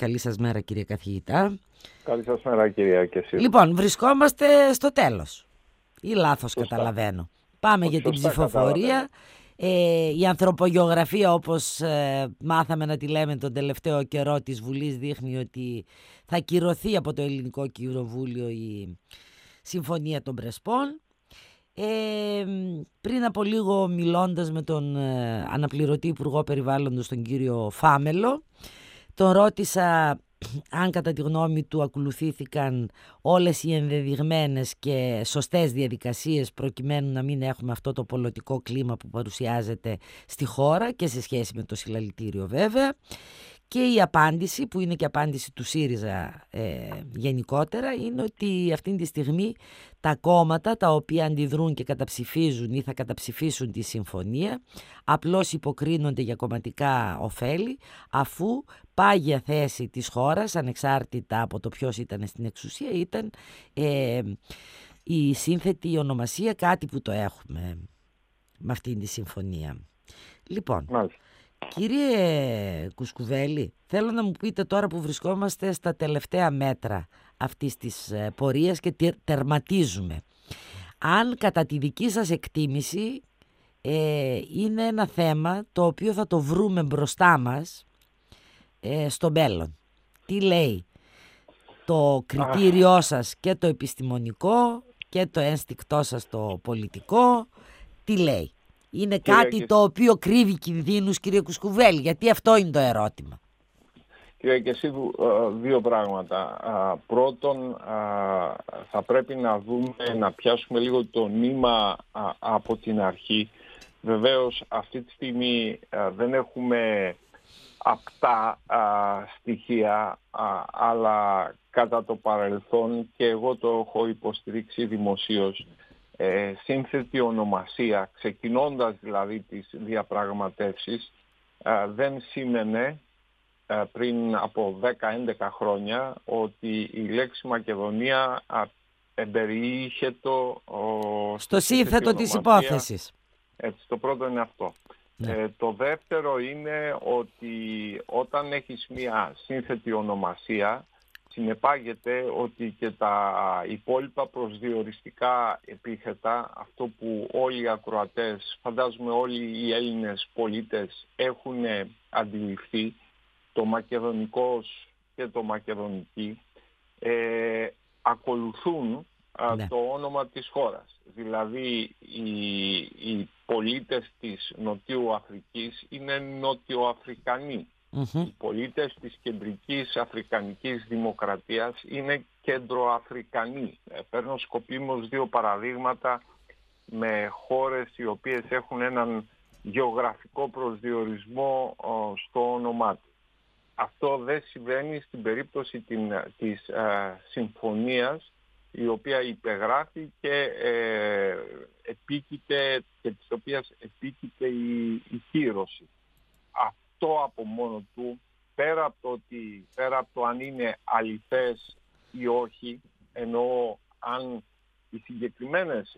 Καλή σας μέρα, κύριε καθηγητά. Καλή σας μέρα, κυρία, και εσείς. Λοιπόν, βρισκόμαστε στο τέλος. Ή λάθος Σωστά. καταλαβαίνω. Πάμε για την ψηφοφορία. Η ανθρωπογεωγραφία, όπως μάθαμε να τη λέμε τον τελευταίο καιρό της Βουλής, δείχνει ότι θα κυρωθεί από το Ελληνικό Κοινοβούλιο η Συμφωνία των Πρεσπών. Πριν από λίγο, μιλώντας με τον αναπληρωτή Υπουργό Περιβάλλοντος, τον κύριο Φάμελο, τον ρώτησα αν κατά τη γνώμη του ακολουθήθηκαν όλες οι ενδεδειγμένες και σωστές διαδικασίες προκειμένου να μην έχουμε αυτό το πολιτικό κλίμα που παρουσιάζεται στη χώρα και σε σχέση με το συλλαλητήριο βέβαια. Και η απάντηση, που είναι και απάντηση του ΣΥΡΙΖΑ γενικότερα, είναι ότι αυτή τη στιγμή τα κόμματα τα οποία αντιδρούν και καταψηφίζουν ή θα καταψηφίσουν τη συμφωνία απλώς υποκρίνονται για κομματικά ωφέλη, αφού πάγια θέση της χώρας, ανεξάρτητα από το ποιος ήταν στην εξουσία, ήταν η σύνθετη ονομασία, κάτι που το έχουμε με αυτή τη συμφωνία. Λοιπόν, κύριε Κουσκουβέλη, θέλω να μου πείτε τώρα που βρισκόμαστε στα τελευταία μέτρα αυτής της πορείας και τερματίζουμε, αν κατά τη δική σας εκτίμηση είναι ένα θέμα το οποίο θα το βρούμε μπροστά μας στο μέλλον. Τι λέει το κριτήριό σας και το επιστημονικό και το ένστικτό σας το πολιτικό, τι λέει? Είναι κάτι το οποίο κρύβει κινδύνους, κύριε Κουσκουβέλη? Γιατί αυτό είναι το ερώτημα. Κύριε Κεσίδου, δύο πράγματα. Πρώτον, θα πρέπει να δούμε, να πιάσουμε λίγο το νήμα από την αρχή. Βεβαίως, αυτή τη στιγμή δεν έχουμε απτά στοιχεία, αλλά κατά το παρελθόν, και εγώ το έχω υποστηρίξει δημοσίως, σύνθετη ονομασία, ξεκινώντας δηλαδή τις διαπραγματεύσεις, δεν σήμαινε πριν από 10-11 χρόνια ότι η λέξη Μακεδονία εμπεριείχε στο σύνθετο της υπόθεσης. Έτσι, το πρώτο είναι αυτό. Το δεύτερο είναι ότι όταν έχεις μία σύνθετη ονομασία, συνεπάγεται ότι και τα υπόλοιπα προσδιοριστικά επίθετα, αυτό που όλοι οι ακροατές, φαντάζομαι όλοι οι Έλληνες πολίτες έχουν αντιληφθεί, το μακεδονικός και το μακεδονική, ακολουθούν το όνομα της χώρας. Δηλαδή οι πολίτες της Νοτιού Αφρικής είναι Νότιο-Αφρικανοί. Οι πολίτες της Κεντρικής Αφρικανικής Δημοκρατίας είναι Κέντρο-Αφρικανοί. Παίρνω σκοπίμως δύο παραδείγματα με χώρες οι οποίες έχουν έναν γεωγραφικό προσδιορισμό στο όνομά του. Αυτό δεν συμβαίνει στην περίπτωση της συμφωνίας, η οποία υπεγράφει και επίκειται, και της οποίας επίκειται η κύρωση. Αυτό από μόνο του, πέρα από το αν είναι αληθές ή όχι, εννοώ αν οι συγκεκριμένες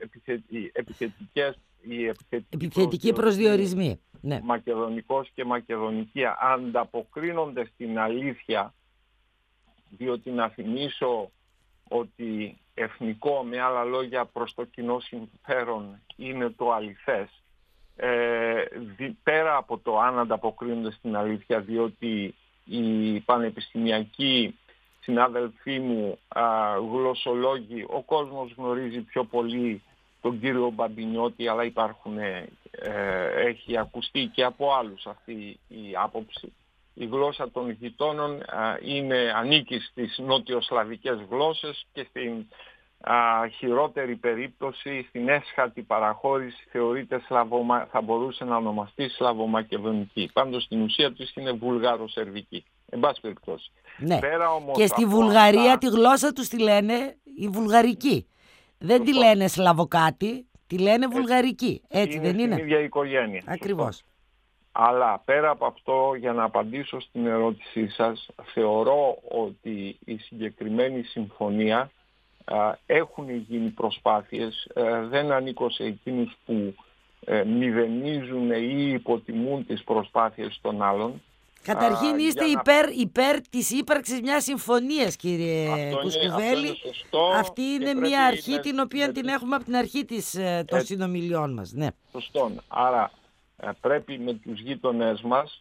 επιθετικοί προσδιορισμοί, ναι, μακεδονικός και μακεδονική, ανταποκρίνονται στην αλήθεια, διότι να θυμίσω ότι εθνικό, με άλλα λόγια προς το κοινό συμφέρον, είναι το αληθές, πέρα από το αν ανταποκρίνονται στην αλήθεια, διότι οι πανεπιστημιακοί συνάδελφοί μου, γλωσσολόγοι, ο κόσμος γνωρίζει πιο πολύ τον κύριο Μπαμπινιώτη, αλλά έχει ακουστεί και από άλλους αυτή η άποψη. Η γλώσσα των γειτόνων ανήκει στις νότιο-σλαβικές γλώσσες και στην χειρότερη περίπτωση, στην έσχατη παραχώρηση, θεωρείται θα μπορούσε να ονομαστεί σλαβομακεδονική. Πάντως στην ουσία της είναι βουλγάρο-σερβική. Εν πάση περιπτώσει. Ναι. Και στη Βουλγαρία τη γλώσσα τους τη λένε η βουλγαρική. Δεν τη λένε σλαβοκάτι, τη λένε βουλγαρική. Έτσι δεν είναι? Στην ίδια οικογένεια. Ακριβώς. Αλλά πέρα από αυτό, για να απαντήσω στην ερώτησή σας, θεωρώ ότι η συγκεκριμένη συμφωνία έχουν γίνει προσπάθειες, δεν ανήκω σε εκείνους που μηδενίζουν ή υποτιμούν τις προσπάθειες των άλλων. Καταρχήν είστε υπέρ της ύπαρξης μιας συμφωνίας, κύριε Κουσκουβέλη. Αυτή είναι μια αρχή την οποία την έχουμε από την αρχή των συνομιλιών μας. Ναι. Σωστό. Άρα πρέπει με τους γείτονές μας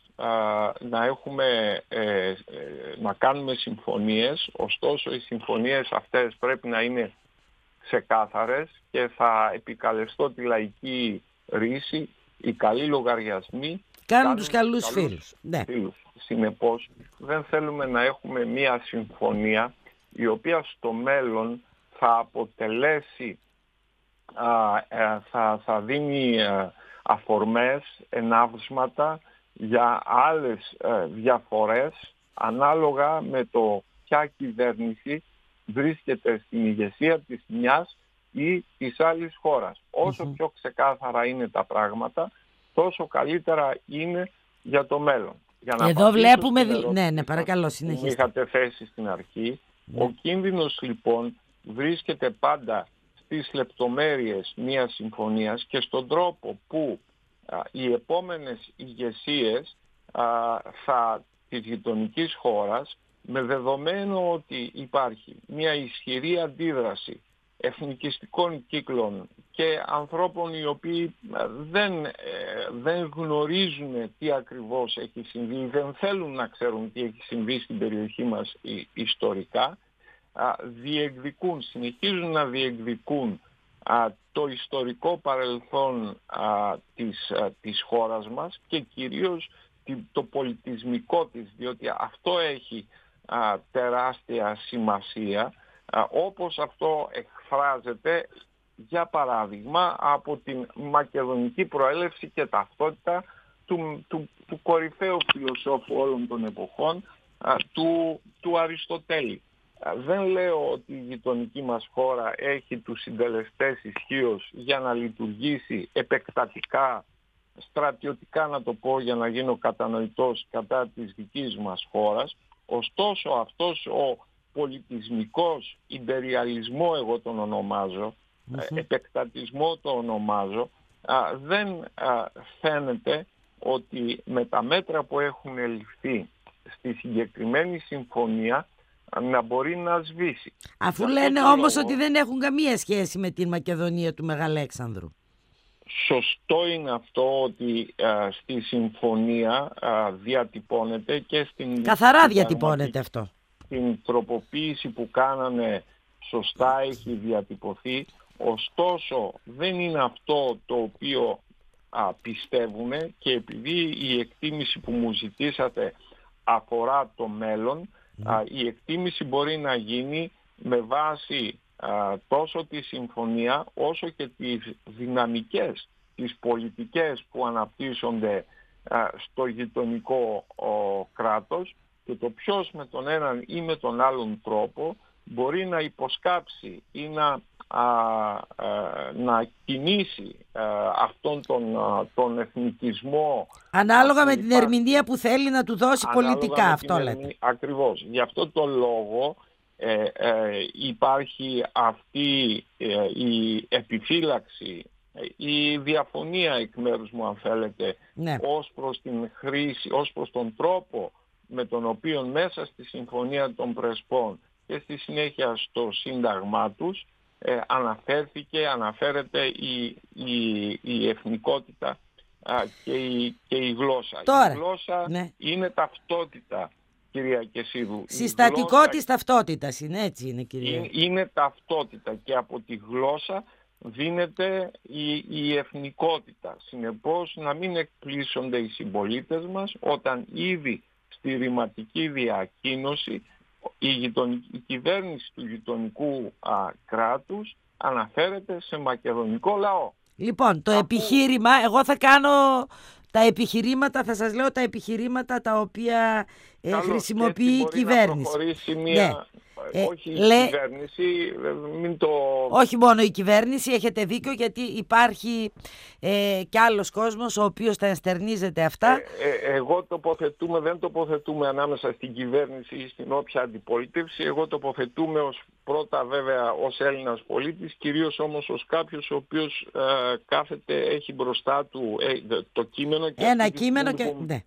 να κάνουμε συμφωνίες, ωστόσο οι συμφωνίες αυτές πρέπει να είναι ξεκάθαρες και θα επικαλεστώ τη λαϊκή ρίση, οι καλοί λογαριασμοί κάνουν τους καλούς φίλους. Ναι. Συνεπώς δεν θέλουμε να έχουμε μία συμφωνία η οποία στο μέλλον θα αποτελέσει, θα δίνει αφορμές, ενάβσματα για άλλες διαφορές ανάλογα με το ποια κυβέρνηση βρίσκεται στην ηγεσία της μιας ή της άλλης χώρας. Όσο πιο ξεκάθαρα είναι τα πράγματα, τόσο καλύτερα είναι για το μέλλον. Για να εδώ βλέπουμε... Ναι, παρακαλώ, συνεχίστε. Είχατε θέσει στην αρχή. Ο κίνδυνος λοιπόν βρίσκεται πάντα στις λεπτομέρειες μιας συμφωνίας και στον τρόπο που οι επόμενες ηγεσίες της γειτονικής χώρας, με δεδομένο ότι υπάρχει μια ισχυρή αντίδραση εθνικιστικών κύκλων και ανθρώπων οι οποίοι δεν γνωρίζουν τι ακριβώς έχει συμβεί, δεν θέλουν να ξέρουν τι έχει συμβεί στην περιοχή μας ιστορικά, συνεχίζουν να διεκδικούν το ιστορικό παρελθόν της χώρας μας και κυρίως το πολιτισμικό της, διότι αυτό έχει τεράστια σημασία, όπως αυτό εκφράζεται για παράδειγμα από την μακεδονική προέλευση και ταυτότητα του κορυφαίου φιλοσόφου όλων των εποχών, του Αριστοτέλη. Δεν λέω ότι η γειτονική μας χώρα έχει τους συντελεστές ισχύως για να λειτουργήσει επεκτατικά, στρατιωτικά να το πω για να γίνω κατανοητός, κατά της δικής μας χώρας. Ωστόσο αυτός ο πολιτισμικός ιμπεριαλισμό, εγώ τον ονομάζω, επεκτατισμό το ονομάζω, δεν φαίνεται ότι με τα μέτρα που έχουν ληφθεί στη συγκεκριμένη συμφωνία να μπορεί να σβήσει. Αφού λένε όμως ότι δεν έχουν καμία σχέση με την Μακεδονία του Μεγαλέξανδρου. Σωστό είναι αυτό ότι στη συμφωνία διατυπώνεται και στην... Καθαρά διατυπώνεται αυτό. Την τροποποίηση που κάνανε σωστά έχει διατυπωθεί. Ωστόσο δεν είναι αυτό το οποίο πιστεύουμε και επειδή η εκτίμηση που μου ζητήσατε αφορά το μέλλον, η εκτίμηση μπορεί να γίνει με βάση τόσο τη συμφωνία όσο και τις δυναμικές, τις πολιτικές που αναπτύσσονται στο γειτονικό κράτος και το ποιος με τον έναν ή με τον άλλον τρόπο μπορεί να υποσκάψει ή να κινήσει αυτόν τον εθνικισμό. Ανάλογα με την ερμηνεία που θέλει να του δώσει πολιτικά, αυτό λέτε. Ακριβώς. Γι' αυτό το λόγο υπάρχει αυτή η επιφύλαξη, η διαφωνία εκ μέρους μου αν θέλετε, ναι, ως προς την χρήση, ως προς τον τρόπο με τον οποίο μέσα στη Συμφωνία των Πρεσπών και στη συνέχεια στο Σύνταγμά τους αναφέρεται η εθνικότητα και η γλώσσα. Τώρα, η γλώσσα, ναι, είναι ταυτότητα, κυρία Κεσίδου. Συστατικό της ταυτότητας είναι, έτσι είναι, κυρία. Είναι ταυτότητα και από τη γλώσσα δίνεται η εθνικότητα. Συνεπώς να μην εκπλήσονται οι συμπολίτες μας όταν ήδη στη ρηματική διακοίνωση η κυβέρνηση του γειτονικού κράτους αναφέρεται σε μακεδονικό λαό. Λοιπόν, το επιχείρημα, εγώ θα κάνω τα επιχειρήματα, θα σας λέω τα επιχειρήματα τα οποία χρησιμοποιεί η κυβέρνηση. Να προχωρήσει μια... όχι η κυβέρνηση, όχι μόνο η κυβέρνηση, έχετε δίκιο, γιατί υπάρχει κι άλλος κόσμος ο οποίος τα ενστερνίζεται αυτά. Εγώ δεν τοποθετούμε ανάμεσα στην κυβέρνηση ή στην όποια αντιπολίτευση. Εγώ τοποθετούμε πρώτα βέβαια ως Έλληνας πολίτης, κυρίως όμως ως κάποιος ο οποίος κάθεται, έχει μπροστά του το κείμενο. Και ένα κείμενο και... Ναι.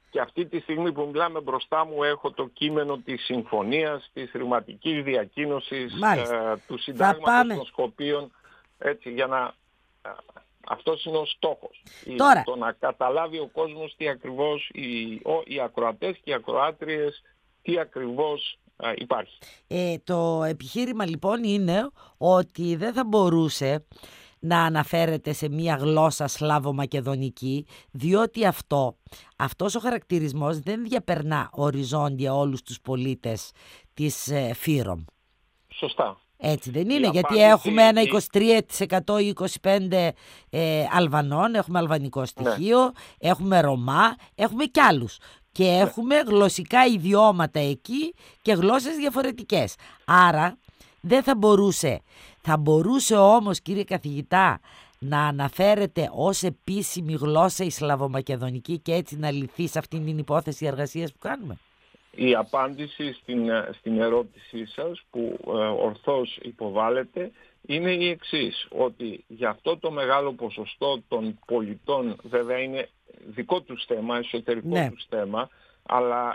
Και αυτή τη στιγμή που μιλάμε μπροστά μου έχω το κείμενο της συμφωνίας, της ρηματικής διακοίνωσης, του συντάγματος των Σκοπίων, έτσι, για να... Αυτός είναι ο στόχος. Τώρα. Το να καταλάβει ο κόσμος τι ακριβώς, οι ακροατές και οι ακροάτριες, τι ακριβώς υπάρχει. Το επιχείρημα λοιπόν είναι ότι δεν θα μπορούσε να αναφέρεται σε μία γλώσσα σλάβο-μακεδονική, διότι αυτός ο χαρακτηρισμός δεν διαπερνά οριζόντια όλους τους πολίτες της Φύρομ. Σωστά. Έτσι δεν είναι, γιατί έχουμε ένα 23% ή 25% Αλβανών, έχουμε αλβανικό στοιχείο, έχουμε Ρωμά, έχουμε κι άλλους. Και έχουμε γλωσσικά ιδιώματα εκεί και γλώσσες διαφορετικές. Άρα δεν θα μπορούσε. Θα μπορούσε όμως, κύριε καθηγητά, να αναφέρεται ως επίσημη γλώσσα η σλαβομακεδονική και έτσι να λυθεί σε αυτήν την υπόθεση εργασίας που κάνουμε. Η απάντηση στην ερώτησή σας που ορθώς υποβάλλεται είναι η εξής, ότι για αυτό το μεγάλο ποσοστό των πολιτών, βέβαια είναι δικό τους θέμα, εσωτερικό τους θέμα, αλλά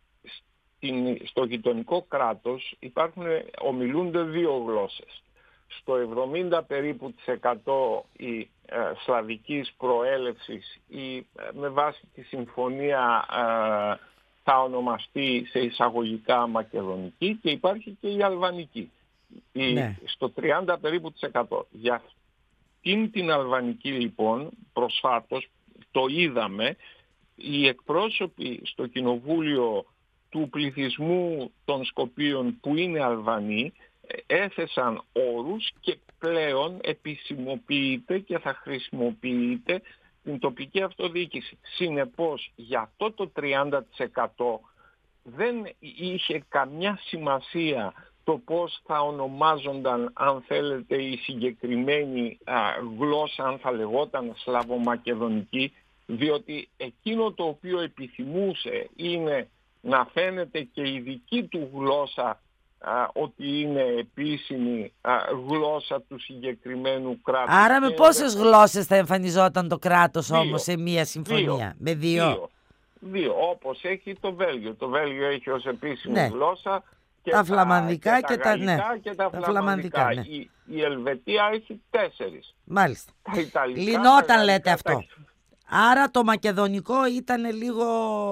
στο γειτονικό κράτος ομιλούνται δύο γλώσσες. Στο 70 περίπου % η σλαβικής προέλευσης ή με βάση τη συμφωνία θα ονομαστεί σε εισαγωγικά μακεδονική και υπάρχει και η αλβανική. Στο 30 περίπου %. Για αυτήν την αλβανική λοιπόν προσφάτως το είδαμε, οι εκπρόσωποι στο κοινοβούλιο του πληθυσμού των Σκοπίων που είναι Αλβανοί έθεσαν όρους και πλέον επισημοποιείται και θα χρησιμοποιείται την τοπική αυτοδιοίκηση. Συνεπώς για αυτό το 30% δεν είχε καμιά σημασία το πώς θα ονομάζονταν, αν θέλετε, η συγκεκριμένη γλώσσα, αν θα λεγόταν σλαβομακεδονική, διότι εκείνο το οποίο επιθυμούσε είναι να φαίνεται και η δική του γλώσσα ότι είναι επίσημη γλώσσα του συγκεκριμένου κράτους. Άρα με πόσες γλώσσες θα εμφανιζόταν το κράτος όμως σε μία συμφωνία? Με δύο, όπως έχει το Βέλγιο. Το Βέλγιο έχει ως επίσημη γλώσσα και τα φλαμανδικά και τα γαλλικά και τα φλαμανδικά. Η Ελβετία έχει 4. Μάλιστα. Τα Ιταλικά, λυνόταν λέτε αυτό. Άρα το μακεδονικό ήταν λίγο...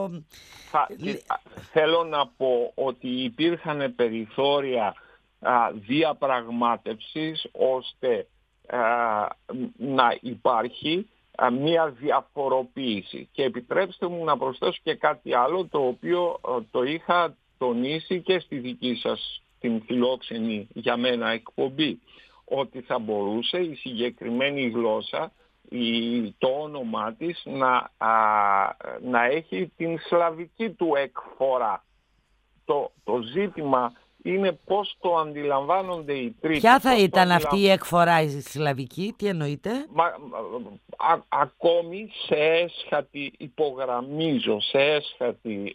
Θέλω να πω ότι υπήρχαν περιθώρια διαπραγμάτευσης ώστε να υπάρχει μία διαφοροποίηση. Και επιτρέψτε μου να προσθέσω και κάτι άλλο, το οποίο το είχα τονίσει και στη δική σας την φιλόξενη για μένα εκπομπή, ότι θα μπορούσε η συγκεκριμένη γλώσσα, το όνομά της να έχει την σλαβική του εκφορά. Το ζήτημα είναι πώς το αντιλαμβάνονται οι τρίτοι. Ποια θα ήταν αυτή η εκφορά η σλαβική, τι εννοείτε? Ακόμη σε έσχατη, υπογραμμίζω, σε έσχατη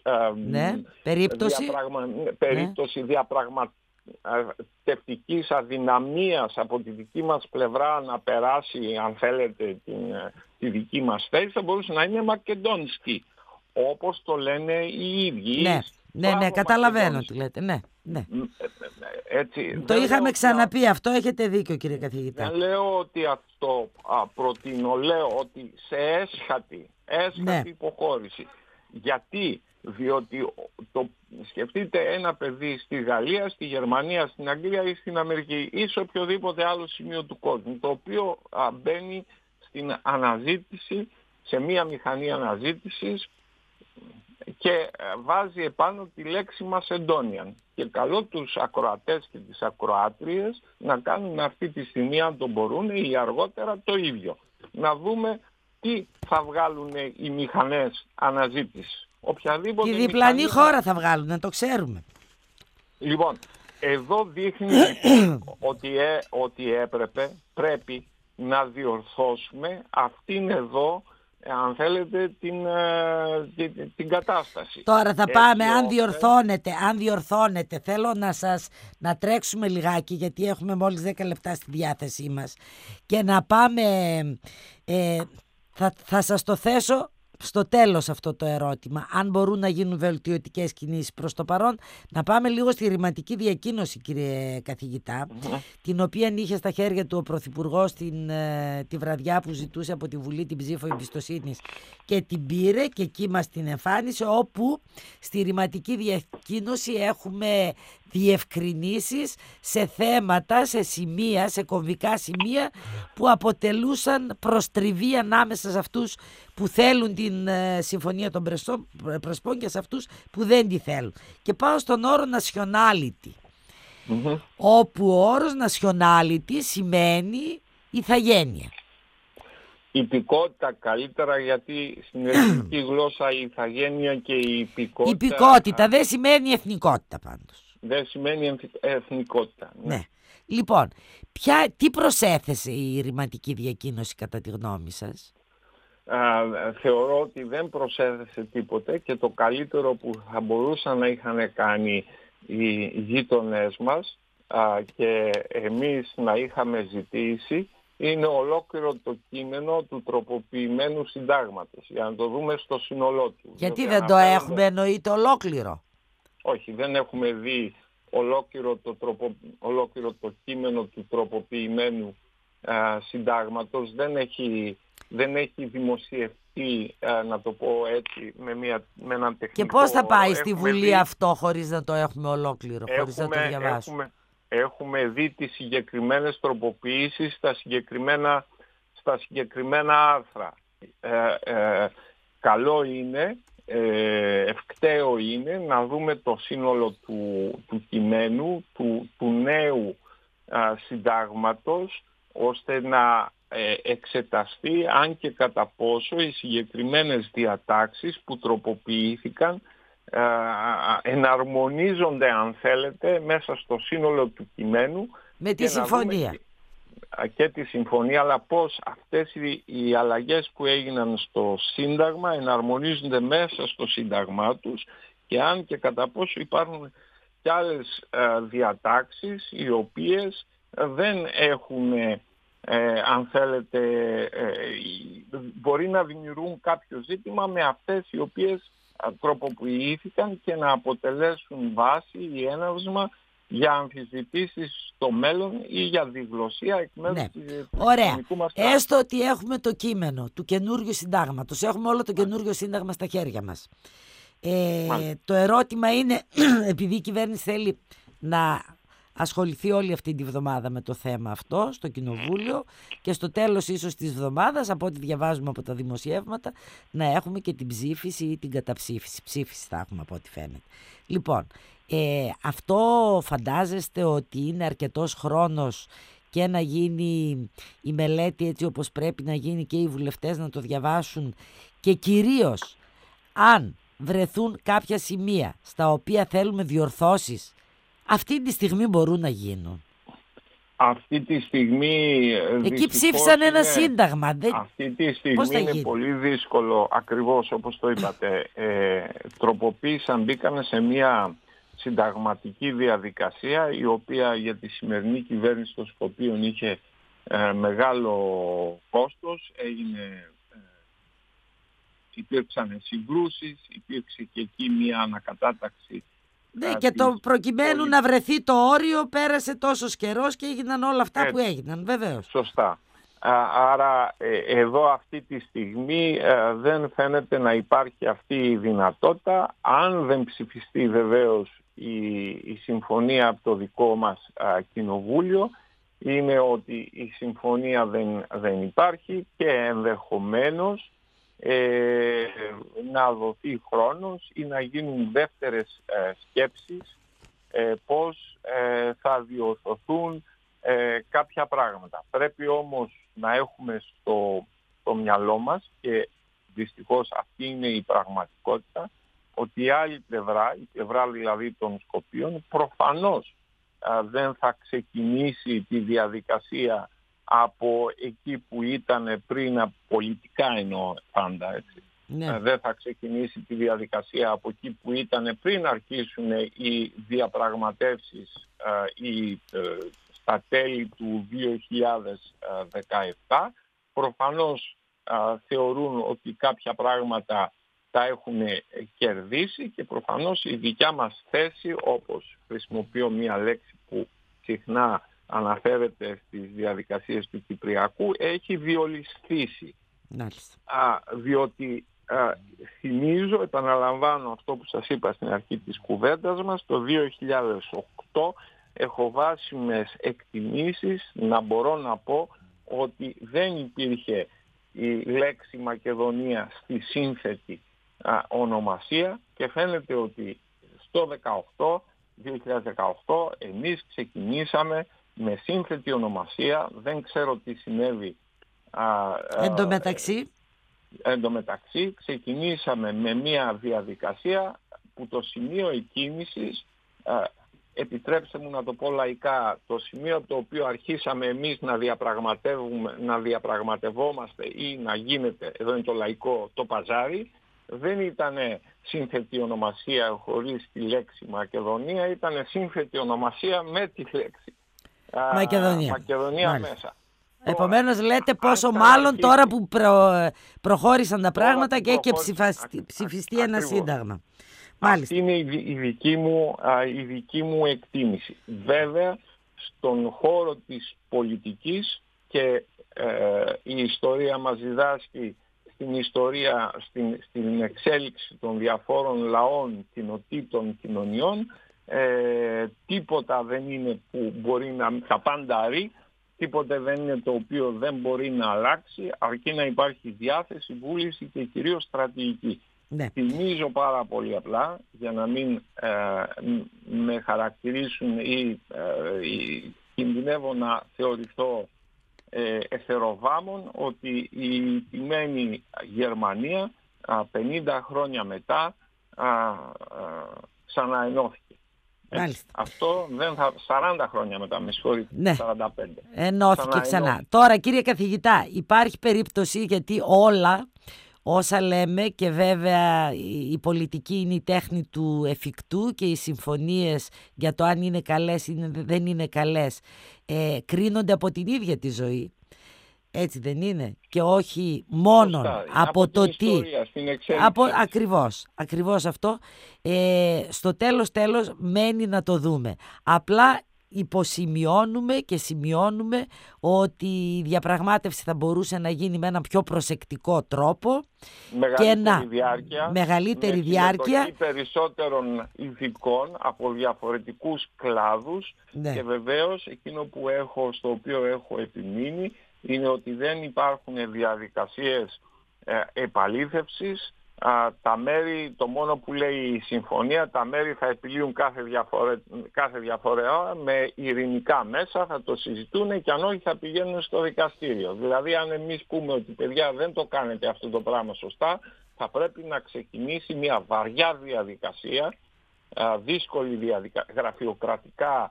περίπτωση διαπραγματευτικής αδυναμίας από τη δική μας πλευρά να περάσει, αν θέλετε, τη δική μας θέση, θα μπορούσε να είναι μακεδόνσκι, όπως το λένε οι ίδιοι. Ναι, καταλαβαίνω τι λέτε, ναι. Έτσι, το είχαμε ξαναπεί αυτό, έχετε δίκιο κύριε καθηγητά. Δεν λέω ότι αυτό προτείνω, λέω ότι σε έσχατη υποχώρηση. Γιατί? Διότι σκεφτείτε ένα παιδί στη Γαλλία, στη Γερμανία, στην Αγγλία ή στην Αμερική ή σε οποιοδήποτε άλλο σημείο του κόσμου, το οποίο μπαίνει στην αναζήτηση, σε μία μηχανή αναζήτησης και βάζει επάνω τη λέξη Macedonian. Και καλώ τους ακροατές και τις ακροάτριες να κάνουν αυτή τη στιγμή, αν το μπορούν, ή αργότερα το ίδιο. Να δούμε τι θα βγάλουν οι μηχανές αναζήτησης. Τη διπλανή χώρα θα βγάλουν, να το ξέρουμε. Λοιπόν, εδώ δείχνει ότι πρέπει να διορθώσουμε αυτήν εδώ, αν θέλετε, την κατάσταση. Τώρα θα πάμε, αν διορθώνετε, θέλω να τρέξουμε λιγάκι, γιατί έχουμε μόλις 10 λεπτά στη διάθεσή μας, και να πάμε, θα σας το θέσω στο τέλος αυτό το ερώτημα, αν μπορούν να γίνουν βελτιωτικές κινήσεις. Προς το παρόν, να πάμε λίγο στη ρηματική διακοίνωση, κύριε καθηγητά, την οποία είχε στα χέρια του ο Πρωθυπουργός τη βραδιά που ζητούσε από τη Βουλή την ψήφο εμπιστοσύνης, και την πήρε, και εκεί μας την εμφάνισε, όπου στη ρηματική διακοίνωση έχουμε διευκρινήσεις σε θέματα, σε σημεία, σε κομβικά σημεία που αποτελούσαν προστριβή ανάμεσα σε αυτούς που θέλουν την συμφωνία των Πρεσπών και σε αυτούς που δεν τη θέλουν. Και πάω στον όρο nationality, όπου ο όρος nationality σημαίνει ηθαγένεια. Υπηκότητα καλύτερα, γιατί στην ελληνική γλώσσα η ηθαγένεια και η υπηκότητα... Υπηκότητα δεν σημαίνει εθνικότητα πάντως. Δεν σημαίνει εθνικότητα. Ναι. Λοιπόν, τι προσέθεσε η ρηματική διακοίνωση κατά τη γνώμη σας? Θεωρώ ότι δεν προσέθεσε τίποτε, και το καλύτερο που θα μπορούσαν να είχαν κάνει οι γείτονές μας και εμείς να είχαμε ζητήσει είναι ολόκληρο το κείμενο του τροποποιημένου συντάγματος, για να το δούμε στο σύνολό του. Γιατί δεν το έχουμε εννοείται ολόκληρο? Όχι, δεν έχουμε δει ολόκληρο το κείμενο του τροποποιημένου συντάγματος. Δεν έχει δημοσιευτεί, να το πω έτσι, με έναν τεχνικό... Και πώς θα πάει στη Βουλή αυτό χωρίς να το έχουμε ολόκληρο, χωρίς να το διαβάσουμε? Έχουμε δει τις συγκεκριμένες τροποποιήσεις στα συγκεκριμένα άρθρα. Καλό είναι, ευκταίο είναι να δούμε το σύνολο του κειμένου, του νέου συντάγματος, ώστε να εξεταστεί αν και κατά πόσο οι συγκεκριμένες διατάξεις που τροποποιήθηκαν εναρμονίζονται, αν θέλετε, μέσα στο σύνολο του κειμένου με τη συμφωνία. Και τη συμφωνία, αλλά πώς αυτές οι αλλαγές που έγιναν στο Σύνταγμα εναρμονίζονται μέσα στο Σύνταγμά τους, και αν και κατά πόσο υπάρχουν και άλλες διατάξεις οι οποίες δεν έχουν, αν θέλετε, μπορεί να δημιουργούν κάποιο ζήτημα με αυτές οι οποίες τροποποιήθηκαν και να αποτελέσουν βάση ή έναυσμα για αμφισβητήσεις στο μέλλον ή για διγλωσία εκ μέρους του ελληνικού μας κράτους. Έστω ότι έχουμε το κείμενο του καινούριου συντάγματος, έχουμε όλο το καινούριο σύνταγμα στα χέρια μας. Το ερώτημα είναι, επειδή η κυβέρνηση θέλει να ασχοληθεί όλη αυτή τη βδομάδα με το θέμα αυτό στο Κοινοβούλιο, και στο τέλος ίσως της βδομάδας, από ό,τι διαβάζουμε από τα δημοσιεύματα, να έχουμε και την ψήφιση ή την καταψήφιση. Ψήφιση θα έχουμε από ό,τι φαίνεται. Λοιπόν, αυτό φαντάζεστε ότι είναι αρκετός χρόνος και να γίνει η μελέτη έτσι όπως πρέπει να γίνει, και οι βουλευτές να το διαβάσουν, και κυρίως αν βρεθούν κάποια σημεία στα οποία θέλουμε διορθώσεις, αυτή τη στιγμή μπορούν να γίνουν? Αυτή τη στιγμή... Εκεί ψήφισαν ένα σύνταγμα. Αυτή τη στιγμή είναι πολύ δύσκολο, ακριβώς όπως το είπατε. Τροποποίησαν, μπήκαν σε μια συνταγματική διαδικασία, η οποία για τη σημερινή κυβέρνηση των Σκοπίων είχε μεγάλο κόστος. Υπήρξαν συγκρούσεις, υπήρξε και εκεί μια ανακατάταξη. Ναι, και το προκειμένου να βρεθεί το όριο πέρασε τόσος καιρός και έγιναν όλα αυτά που έγιναν, βεβαίως. Σωστά. Άρα εδώ αυτή τη στιγμή δεν φαίνεται να υπάρχει αυτή η δυνατότητα, αν δεν ψηφιστεί βεβαίως η συμφωνία από το δικό μας κοινοβούλιο. Είναι ότι η συμφωνία δεν υπάρχει, και ενδεχομένως να δοθεί χρόνος ή να γίνουν δεύτερες σκέψεις πώς θα διορθωθούν κάποια πράγματα. Πρέπει όμως να έχουμε στο μυαλό μας, και δυστυχώς αυτή είναι η πραγματικότητα, ότι η άλλη πλευρά, η πλευρά δηλαδή των Σκοπίων, προφανώς δεν θα ξεκινήσει τη διαδικασία από εκεί που ήταν πριν, πολιτικά εννοώ πάντα, έτσι. Ναι. Δεν θα ξεκινήσει τη διαδικασία από εκεί που ήταν πριν αρχίσουν οι διαπραγματεύσεις στα τέλη του 2017. Προφανώς θεωρούν ότι κάποια πράγματα τα έχουν κερδίσει και προφανώς η δικιά μας θέση, όπως χρησιμοποιώ μία λέξη που συχνά αναφέρεται στις διαδικασίες του Κυπριακού, έχει διολισθήσει. Διότι θυμίζω, επαναλαμβάνω αυτό που σας είπα στην αρχή της κουβέντας μας, το 2008 έχω βάσιμες εκτιμήσεις να μπορώ να πω ότι δεν υπήρχε η λέξη Μακεδονία στη σύνθετη ονομασία και φαίνεται ότι στο 2018 εμείς ξεκινήσαμε με σύνθετη ονομασία. Δεν ξέρω τι συνέβη εντωμεταξύ. Ξεκινήσαμε με μια διαδικασία που το σημείο εκκίνησης, επιτρέψτε μου να το πω λαϊκά, το σημείο το οποίο αρχίσαμε εμείς να διαπραγματευόμαστε ή να γίνεται, εδώ είναι το λαϊκό, το παζάρι, δεν ήταν σύνθετη ονομασία χωρίς τη λέξη Μακεδονία, ήταν σύνθετη ονομασία με τη λέξη Μακεδονία μέσα. Επομένως λέτε πόσο μάλλον τώρα που προχώρησαν τα πράγματα και έχει ψηφιστεί ένα σύνταγμα. Αυτή είναι η δική μου εκτίμηση. Βέβαια, στον χώρο της πολιτικής και η ιστορία μας διδάσκει στην εξέλιξη των διαφόρων λαών, κοινοτήτων, κοινωνιών, τίποτα δεν είναι που μπορεί να τα πάνταρει, τίποτε δεν είναι το οποίο δεν μπορεί να αλλάξει, αρκεί να υπάρχει διάθεση, βούληση και κυρίως στρατηγική. Ναι. Θυμίζω πάρα πολύ απλά, για να μην με χαρακτηρίσουν ή κινδυνεύω να θεωρηθώ εθεροβάμων, ότι η τιμένη Γερμανία 50 χρόνια μετά ξαναενώθηκε. Αυτό δεν θα... 40 χρόνια μετά, με συγχωρείτε, ναι. 45. Ενώθηκε ξανά. Τώρα, κύριε καθηγητά, υπάρχει περίπτωση, γιατί όλα όσα λέμε, και βέβαια η πολιτική είναι η τέχνη του εφικτού και οι συμφωνίες για το αν είναι καλές ή δεν είναι καλές κρίνονται από την ίδια τη ζωή. Έτσι δεν είναι? Και όχι μόνον από το τι. Ακριβώς αυτό. Στο τέλος μένει να το δούμε. Απλά υποσημειώνουμε και σημειώνουμε ότι η διαπραγμάτευση θα μπορούσε να γίνει με έναν πιο προσεκτικό τρόπο, μεγαλύτερη διάρκεια με περισσότερων ειδικών από διαφορετικούς κλάδους. Ναι. Και βεβαίως εκείνο στο οποίο έχω επιμείνει είναι ότι δεν υπάρχουν διαδικασίες επαλήθευσης. Τα μέρη, το μόνο που λέει η συμφωνία, τα μέρη θα επιλύουν κάθε διαφορά με ειρηνικά μέσα, θα το συζητούν και αν όχι θα πηγαίνουν στο δικαστήριο. Δηλαδή αν εμείς πούμε ότι παιδιά δεν το κάνετε αυτό το πράγμα σωστά, θα πρέπει να ξεκινήσει μια βαριά διαδικασία, δύσκολη γραφειοκρατικά,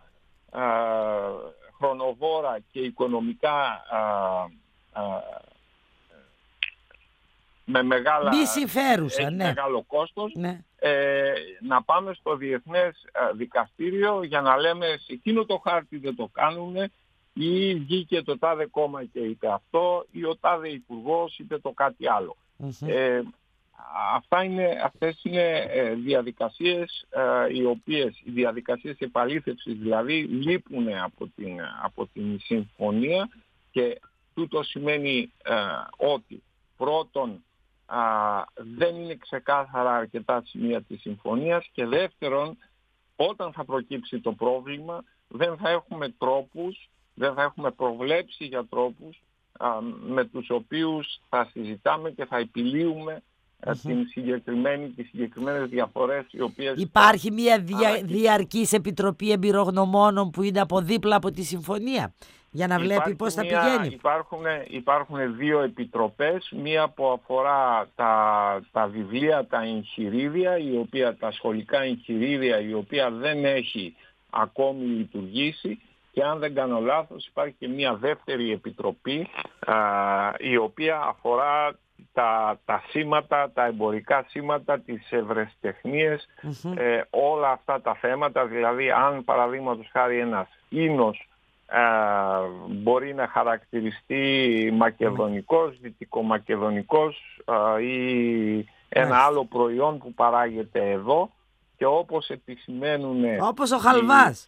χρονοβόρα και οικονομικά με μεγάλο κόστος, ναι. Να πάμε στο Διεθνές Δικαστήριο για να λέμε σε εκείνο το χάρτη δεν το κάνουν, ή βγήκε το τάδε κόμμα και είπε αυτό, ή ο τάδε υπουργός είπε το κάτι άλλο. Αυτές είναι διαδικασίες οι διαδικασίες επαλήθευσης δηλαδή λείπουν από την συμφωνία, και τούτο σημαίνει ότι πρώτον δεν είναι ξεκάθαρα αρκετά σημεία της συμφωνίας, και δεύτερον, όταν θα προκύψει το πρόβλημα δεν θα έχουμε προβλέψει για τρόπους με τους οποίους θα συζητάμε και θα επιλύουμε τις συγκεκριμένες διαφορές οι οποίες... Υπάρχει μια διαρκής επιτροπή εμπειρογνωμόνων που είναι από δίπλα από τη συμφωνία για να βλέπει πώς θα πηγαίνει? Υπάρχουν δύο επιτροπές, μία που αφορά τα βιβλία, τα εγχειρίδια, τα σχολικά εγχειρίδια, η οποία δεν έχει ακόμη λειτουργήσει, και αν δεν κάνω λάθος υπάρχει και μία δεύτερη επιτροπή η οποία αφορά τα σήματα, τα εμπορικά σήματα, τις ευρεσιτεχνίες, όλα αυτά τα θέματα. Δηλαδή αν παραδείγματος χάρη ένας ίνος μπορεί να χαρακτηριστεί μακεδονικός, δυτικομακεδονικός ή ένα άλλο προϊόν που παράγεται εδώ, και όπως επισημαίνουν... Όπως ο χαλβάς.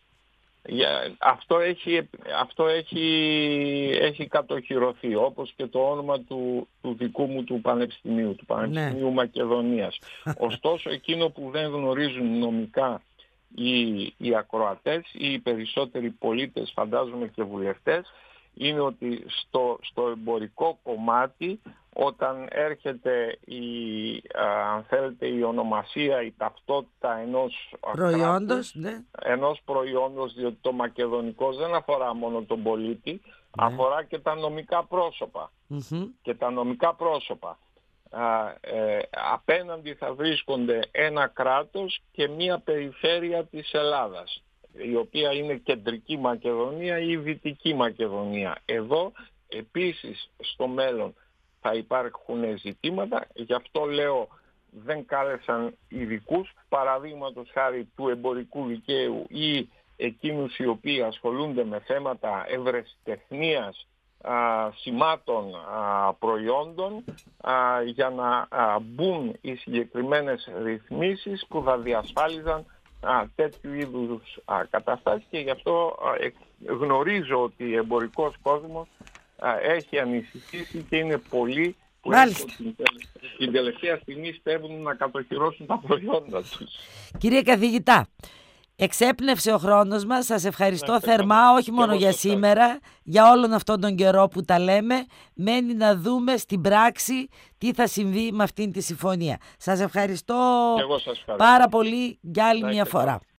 Αυτό έχει κατοχυρωθεί, όπως και το όνομα του δικού μου του Πανεπιστημίου, του Πανεπιστημίου Μακεδονίας. Ωστόσο, εκείνο που δεν γνωρίζουν νομικά οι ακροατές ή οι περισσότεροι πολίτες, φαντάζομαι και βουλευτές, είναι ότι στο εμπορικό κομμάτι, όταν έρχεται αν θέλετε, η ονομασία, η ταυτότητα ενός προϊόντος, ενός προϊόντος, διότι το μακεδονικός δεν αφορά μόνο τον πολίτη, αφορά και τα νομικά πρόσωπα. Και τα νομικά πρόσωπα απέναντι θα βρίσκονται ένα κράτος και μία περιφέρεια της Ελλάδας, η οποία είναι κεντρική Μακεδονία ή δυτική Μακεδονία. Εδώ επίσης στο μέλλον θα υπάρχουν ζητήματα, γι' αυτό λέω δεν κάλεσαν ειδικούς, παραδείγματος χάρη του εμπορικού δικαίου ή εκείνους οι οποίοι ασχολούνται με θέματα ευρεσιτεχνίας, σημάτων, προϊόντων, για να μπουν οι συγκεκριμένες ρυθμίσεις που θα διασφάλιζαν τέτοιου είδους καταστάσεις, και γι' αυτό γνωρίζω ότι ο εμπορικός κόσμος έχει ανησυχήσει και είναι πολλοί που την τελευταία στιγμή στέλνουν να κατοχυρώσουν τα προϊόντα τους. Κύριε καθηγητά, εξέπνευσε ο χρόνος μας. Σας ευχαριστώ θερμά, όχι μόνο για σήμερα, για όλον αυτόν τον καιρό που τα λέμε. Μένει να δούμε στην πράξη τι θα συμβεί με αυτήν τη συμφωνία. Σας ευχαριστώ πάρα πολύ για άλλη μια φορά.